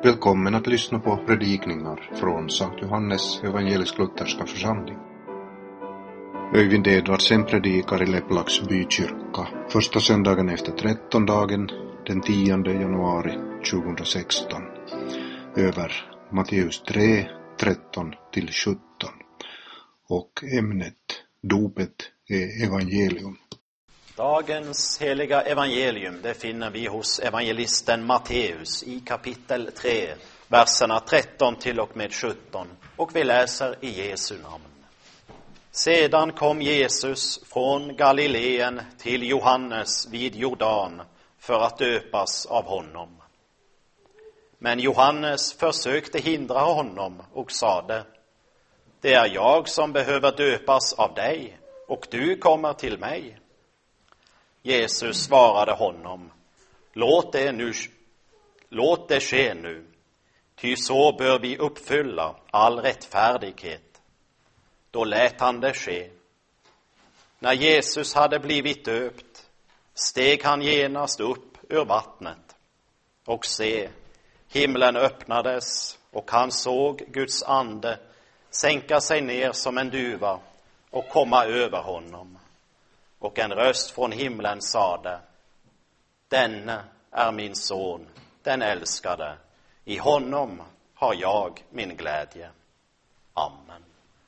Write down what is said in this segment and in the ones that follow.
Välkommen att lyssna på predikningar från Sankt Johannes evangelisk-lutherska församling. Öyvind Edvardsen predikar i Leplax bykyrka första söndagen efter 13-dagen den 10 januari 2016 över Matteus 3, 13-17 och ämnet dopet är evangelium. Dagens heliga evangelium, det finner vi hos evangelisten Matteus i kapitel 3, verserna 13 till och med 17, och vi läser i Jesu namn. Sedan kom Jesus från Galileen till Johannes vid Jordan för att döpas av honom. Men Johannes försökte hindra honom och sade: Det är jag som behöver döpas av dig, och du kommer till mig. Jesus svarade honom: Låt det ske nu, ty så bör vi uppfylla all rättfärdighet. Då lät han det ske. När Jesus hade blivit döpt, steg han genast upp ur vattnet. Och se, himlen öppnades, och han såg Guds ande sänka sig ner som en duva och komma över honom. Och en röst från himlen sade: Denne är min son, den älskade. I honom har jag min glädje. Amen.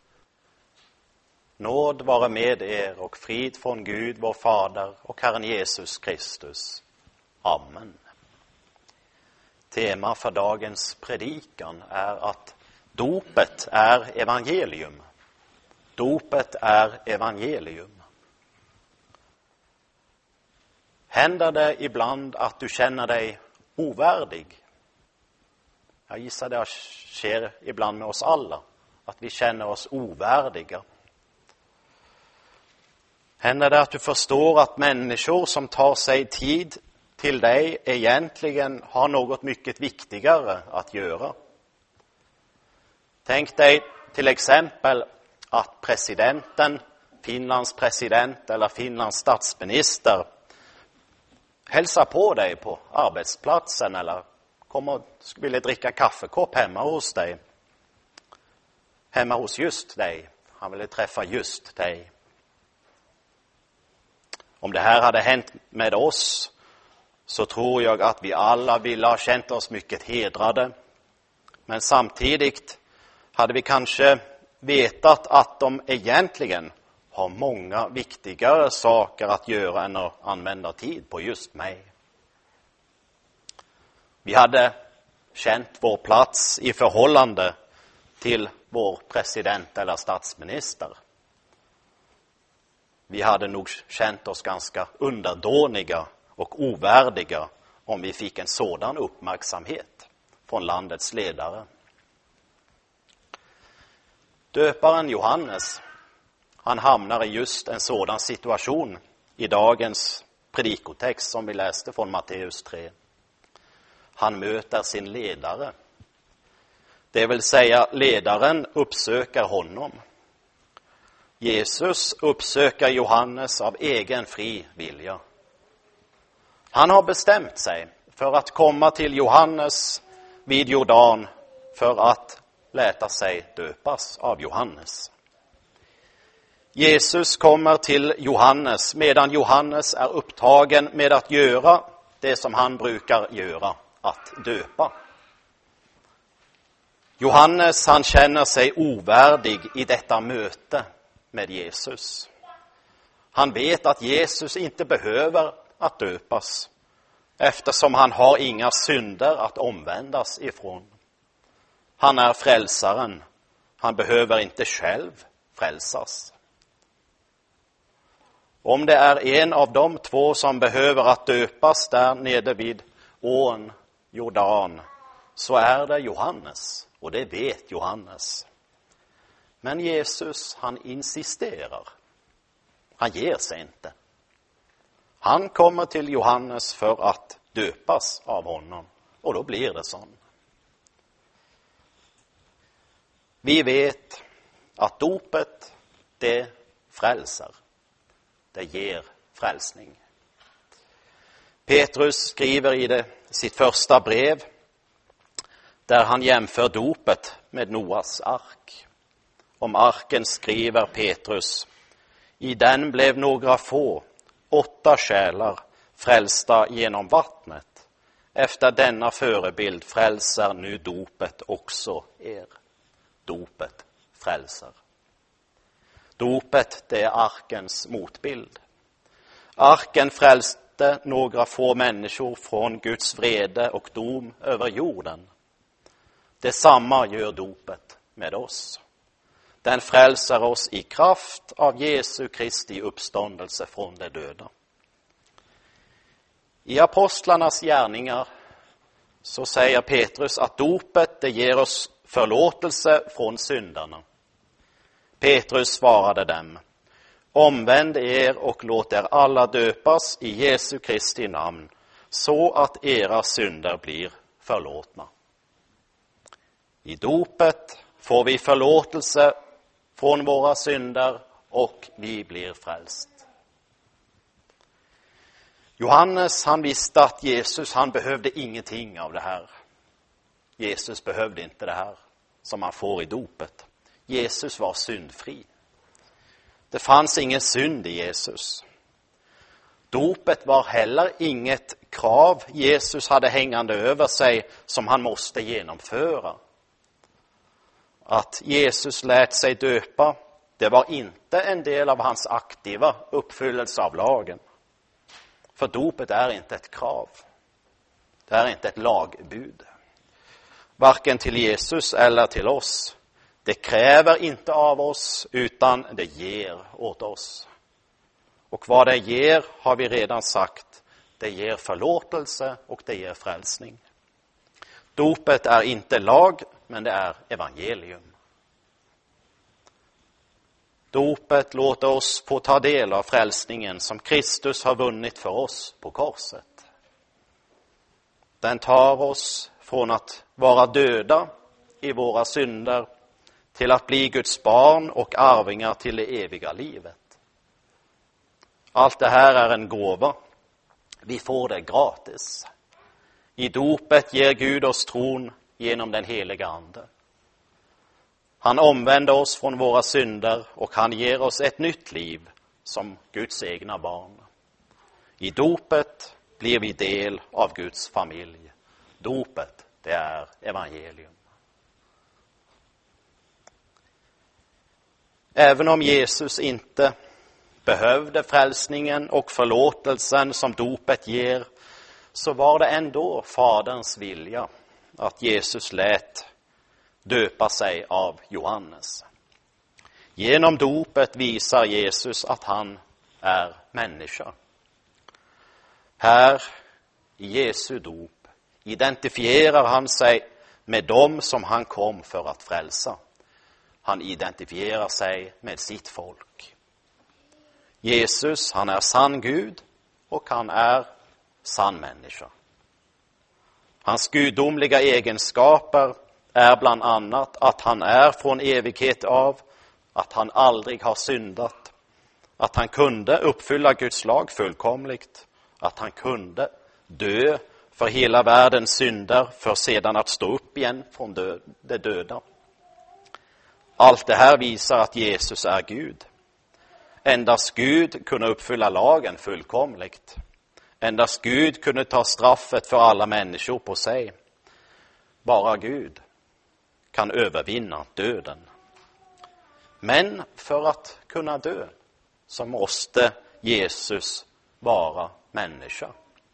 Nåd vare med er och frid från Gud, vår Fader, och Herren Jesus Kristus. Amen. Tema för dagens predikan är att dopet är evangelium. Dopet är evangelium. Händer det ibland att du känner dig ovärdig? Jag gissar det sker ibland med oss alla, att vi känner oss ovärdiga. Händer det att du förstår att människor som tar sig tid till dig egentligen har något mycket viktigare att göra? Tänk dig till exempel att presidenten, Finlands president eller Finlands statsminister hälsar på dig på arbetsplatsen eller vill dricka kaffekopp hemma hos dig. Hemma hos just dig. Han ville träffa just dig. Om det här hade hänt med oss så tror jag att vi alla ville ha känt oss mycket hedrade. Men samtidigt hade vi kanske vetat att de egentligen har många viktigare saker att göra än att använda tid på just mig. Vi hade känt vår plats i förhållande till vår president eller statsminister. Vi hade nog känt oss ganska underdåniga och ovärdiga om vi fick en sådan uppmärksamhet från landets ledare. Döparen Johannes, han hamnar i just en sådan situation i dagens predikotext som vi läste från Matteus 3. Han möter sin ledare. Det vill säga ledaren uppsöker honom. Jesus uppsöker Johannes av egen fri vilja. Han har bestämt sig för att komma till Johannes vid Jordan för att låta sig döpas av Johannes. Jesus kommer till Johannes medan Johannes är upptagen med att göra det som han brukar göra, att döpa. Johannes, han känner sig ovärdig i detta möte med Jesus. Han vet att Jesus inte behöver att döpas eftersom han har inga synder att omvändas ifrån. Han är frälsaren. Han behöver inte själv frälsas. Om det är en av de två som behöver att döpas där nere vid ån Jordan, så är det Johannes, och det vet Johannes. Men Jesus, han insisterar. Han ger sig inte. Han kommer till Johannes för att döpas av honom, och då blir det så. Vi vet att dopet, det frälsar. Det ger frälsning. Petrus skriver i sitt första brev där han jämför dopet med Noas ark. Om arken skriver Petrus: i den blev några få, 8 själar, frälsta genom vattnet. Efter denna förebild frälsar nu dopet också er. Dopet frälsar. Dopet, det är arkens motbild. Arken frälste några få människor från Guds vrede och dom över jorden. Detsamma gör dopet med oss. Den frälsar oss i kraft av Jesu Kristi uppståndelse från de döda. I apostlarnas gärningar så säger Petrus att dopet, det ger oss förlåtelse från syndarna. Petrus svarade dem: omvänd er och låt er alla döpas i Jesu Kristi namn, så att era synder blir förlåtna. I dopet får vi förlåtelse från våra synder och vi blir frälst. Johannes, han visste att Jesus, han behövde ingenting av det här. Jesus behövde inte det här som man får i dopet. Jesus var syndfri. Det fanns ingen synd i Jesus. Dopet var heller inget krav Jesus hade hängande över sig som han måste genomföra. Att Jesus lät sig döpa, det var inte en del av hans aktiva uppfyllelse av lagen. För dopet är inte ett krav. Det är inte ett lagbud. Varken till Jesus eller till oss. Det kräver inte av oss, utan det ger åt oss. Och vad det ger har vi redan sagt. Det ger förlåtelse och det ger frälsning. Dopet är inte lag, men det är evangelium. Dopet låter oss få ta del av frälsningen som Kristus har vunnit för oss på korset. Den tar oss från att vara döda i våra synder till att bli Guds barn och arvingar till det eviga livet. Allt det här är en gåva. Vi får det gratis. I dopet ger Gud oss tron genom den heliga ande. Han omvänder oss från våra synder och han ger oss ett nytt liv som Guds egna barn. I dopet blir vi del av Guds familj. Dopet, det är evangelium. Även om Jesus inte behövde frälsningen och förlåtelsen som dopet ger, så var det ändå Faderns vilja att Jesus lät döpa sig av Johannes. Genom dopet visar Jesus att han är människa. Här i Jesu dop identifierar han sig med dem som han kom för att frälsa. Han identifierar sig med sitt folk. Jesus, han är sann Gud och han är sann människa. Hans gudomliga egenskaper är bland annat att han är från evighet av, att han aldrig har syndat, att han kunde uppfylla Guds lag fullkomligt, att han kunde dö för hela världens synder för sedan att stå upp igen från de döda. Allt det här visar att Jesus är Gud. Endast Gud kunde uppfylla lagen fullkomligt. Endast Gud kunde ta straffet för alla människor på sig. Bara Gud kan övervinna döden. Men för att kunna dö så måste Jesus vara människa.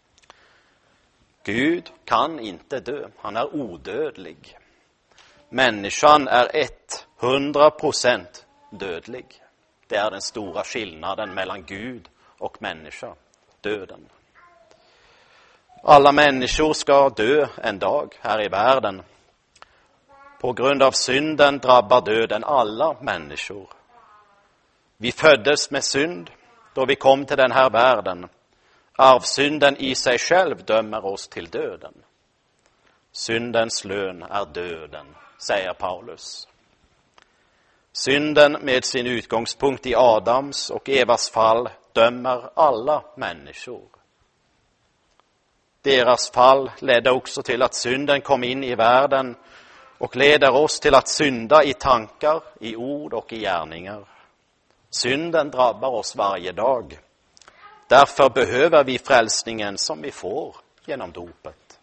Gud kan inte dö, han är odödlig. Människan är 100% dödlig. Det är den stora skillnaden mellan Gud och människa, döden. Alla människor ska dö en dag här i världen. På grund av synden drabbar döden alla människor. Vi föddes med synd då vi kom till den här världen. Arvsynden i sig själv dömer oss till döden. Syndens lön är döden, säger Paulus. Synden med sin utgångspunkt i Adams och Evas fall dömer alla människor. deras fall ledde också till att synden kom in i världen och leder oss till att synda i tankar, i ord och i gärningar. Synden drabbar oss varje dag. Därför behöver vi frälsningen som vi får genom dopet.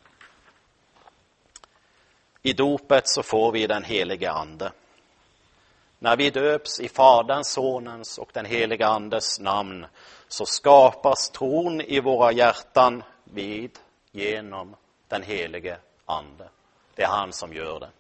I dopet så får vi den helige ande. När vi döps i Faderns, Sonens och den helige Andes namn så skapas tron i våra hjärtan genom den helige ande. Det är han som gör det.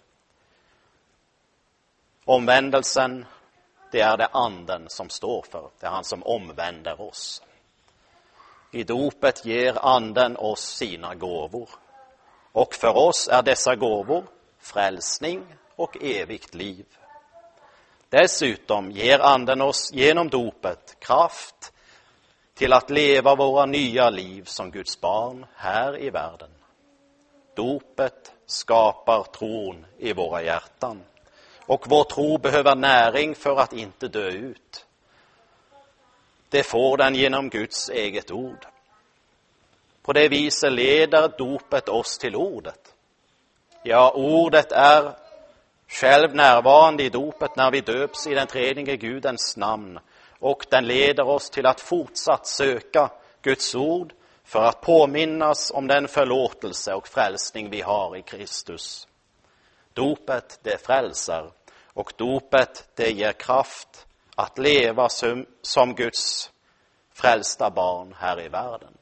Omvändelsen, det är det anden som står för. Det är han som omvänder oss. I dopet ger anden oss sina gåvor. Och för oss är dessa gåvor frälsning och evigt liv. Dessutom ger anden oss genom dopet kraft till att leva våra nya liv som Guds barn här i världen. Dopet skapar tron i våra hjärtan. Och vår tro behöver näring för att inte dö ut. Det får den genom Guds eget ord. På det viset leder dopet oss till ordet. Ja, ordet är själv närvarande i dopet när vi döps i den treenige Gudens namn. Och den leder oss till att fortsatt söka Guds ord för att påminnas om den förlåtelse och frälsning vi har i Kristus. Dopet, det frälsar, och dopet, det ger kraft att leva som Guds frälsta barn här i världen.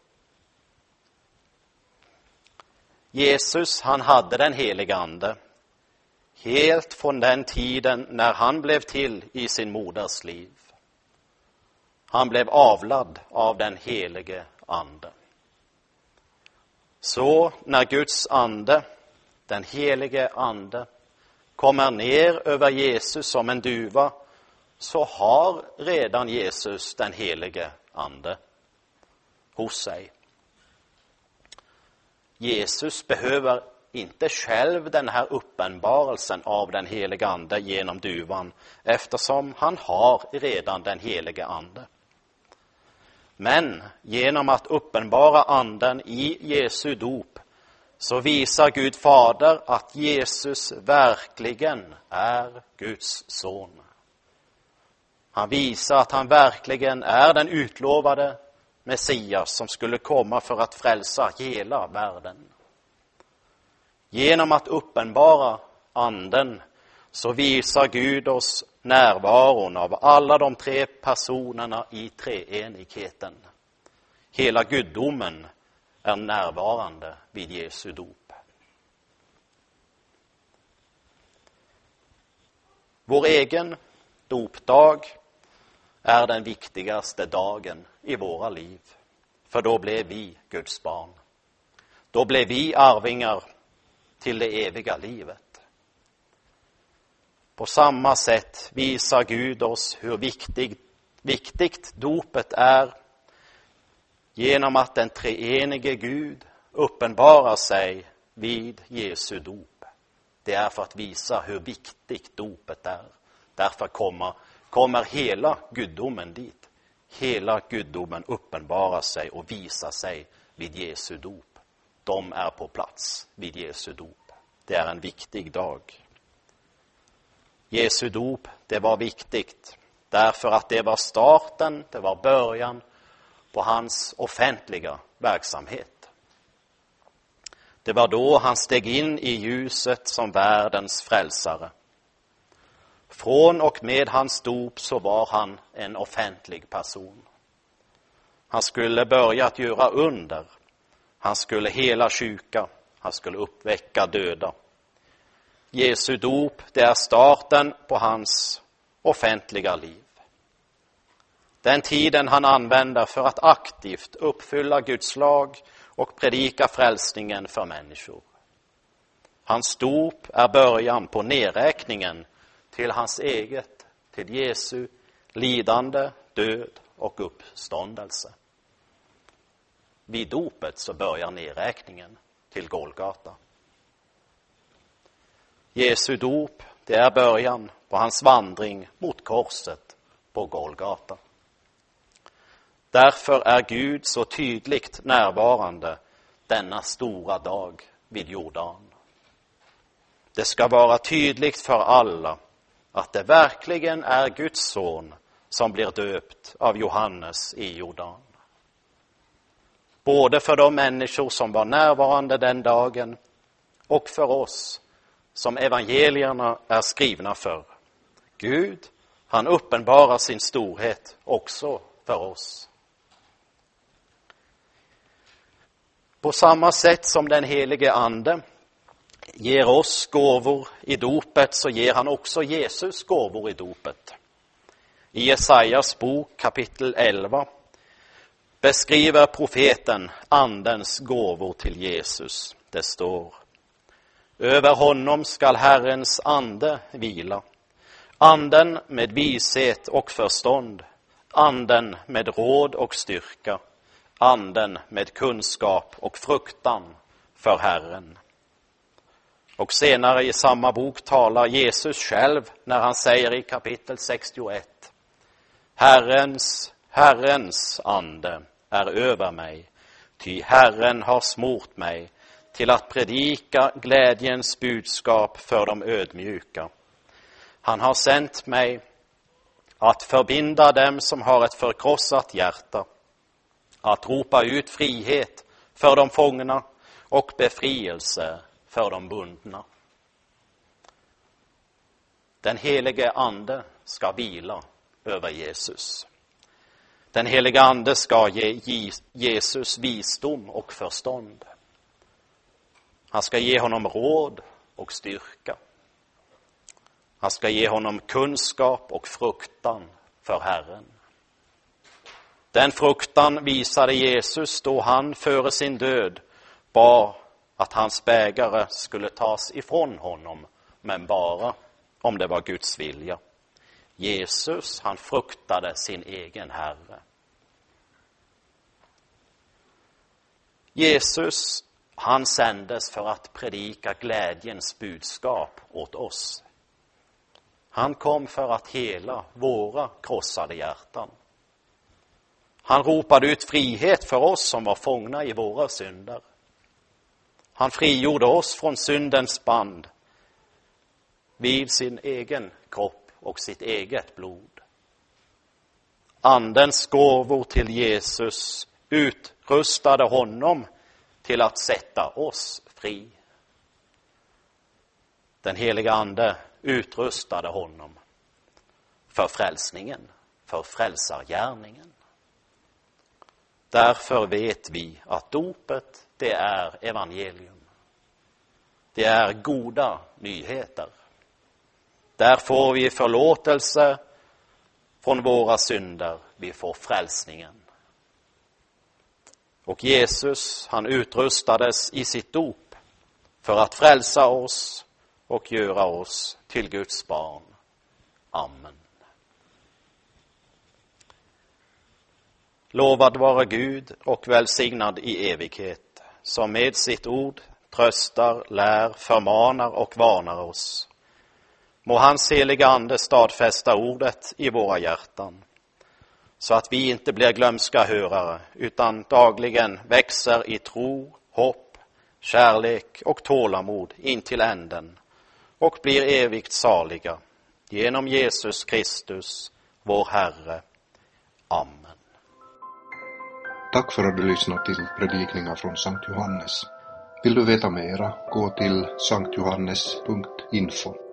Jesus, han hade den heliga ande helt från den tiden när han blev till i sin moders liv. Han blev avlad av den helige ande. Så när Guds ande, den helige ande, kommer ner över Jesus som en duva, så har redan Jesus den helige ande hos sig. Jesus behöver inte själv den här uppenbarelsen av den helige ande genom duvan, eftersom han har redan den helige ande. Men genom att uppenbara anden i Jesu dop så visar Gud Fader att Jesus verkligen är Guds son. Han visar att han verkligen är den utlovade Messias som skulle komma för att frälsa hela världen. Genom att uppenbara anden så visar Gud oss närvaron av alla de tre personerna i treenigheten. Hela gudomen är närvarande vid Jesu dop. Vår egen dopdag är den viktigaste dagen i våra liv. För då blev vi Guds barn. Då blev vi arvingar till det eviga livet. På samma sätt visar Gud oss hur viktigt dopet är genom att den treenige Gud uppenbarar sig vid Jesu dop. Det är för att visa hur viktigt dopet är. Därför kommer hela gudomen dit. Hela gudomen uppenbarar sig och visar sig vid Jesu dop. De är på plats vid Jesu dop. Det är en viktig dag. Jesu dop, det var viktigt därför att det var starten, det var början på hans offentliga verksamhet. Det var då han steg in i ljuset som världens frälsare. Från och med hans dop så var han en offentlig person. Han skulle börja att göra under. Han skulle hela sjuka. Han skulle uppväcka döda. Jesu dop, det är starten på hans offentliga liv. Den tiden han använder för att aktivt uppfylla Guds lag och predika frälsningen för människor. Hans dop är början på nedräkningen till hans eget, till Jesu lidande, död och uppståndelse. Vid dopet så börjar nedräkningen till Golgata. Jesu dop, det är början på hans vandring mot korset på Golgata. Därför är Gud så tydligt närvarande denna stora dag vid Jordan. Det ska vara tydligt för alla att det verkligen är Guds son som blir döpt av Johannes i Jordan. Både för de människor som var närvarande den dagen och för oss som evangelierna är skrivna för. Gud, han uppenbarar sin storhet också för oss. På samma sätt som den helige ande ger oss gåvor i dopet, så ger han också Jesus gåvor i dopet. I Jesajas bok kapitel 11 beskriver profeten andens gåvor till Jesus. Det står: över honom skall Herrens ande vila, anden med vishet och förstånd, anden med råd och styrka, anden med kunskap och fruktan för Herren. Och senare i samma bok talar Jesus själv när han säger i kapitel 61: Herrens ande är över mig, ty Herren har smort mig till att predika glädjens budskap för de ödmjuka. Han har sänt mig att förbinda dem som har ett förkrossat hjärta, att ropa ut frihet för de fångna och befrielse för de bundna. Den helige ande ska vila över Jesus. Den helige ande ska ge Jesus visdom och förstånd. Han ska ge honom råd och styrka. Han ska ge honom kunskap och fruktan för Herren. Den fruktan visade Jesus då han före sin död bad att hans bägare skulle tas ifrån honom, men bara om det var Guds vilja. Jesus, han fruktade sin egen Herre. Jesus, han sändes för att predika glädjens budskap åt oss. Han kom för att hela våra krossade hjärtan. Han ropade ut frihet för oss som var fångna i våra synder. Han frigjorde oss från syndens band vid sin egen kropp och sitt eget blod. Andens gåvor till Jesus utrustade honom till att sätta oss fri. Den heliga ande utrustade honom för frälsningen, för frälsargärningen. Därför vet vi att dopet, det är evangelium. Det är goda nyheter. Där får vi förlåtelse från våra synder. Vi får frälsningen. Och Jesus, han utrustades i sitt dop för att frälsa oss och göra oss till Guds barn. Amen. Lovad vare Gud och välsignad i evighet, som med sitt ord tröstar, lär, förmanar och varnar oss. Må hans heliga ande stadfästa ordet i våra hjärtan, så att vi inte blir glömska hörare, utan dagligen växer i tro, hopp, kärlek och tålamod in till änden och blir evigt saliga. Genom Jesus Kristus, vår Herre. Amen. Tack för att du lyssnat till predikningar från Sankt Johannes. Vill du veta mera, gå till sanktjohannes.info.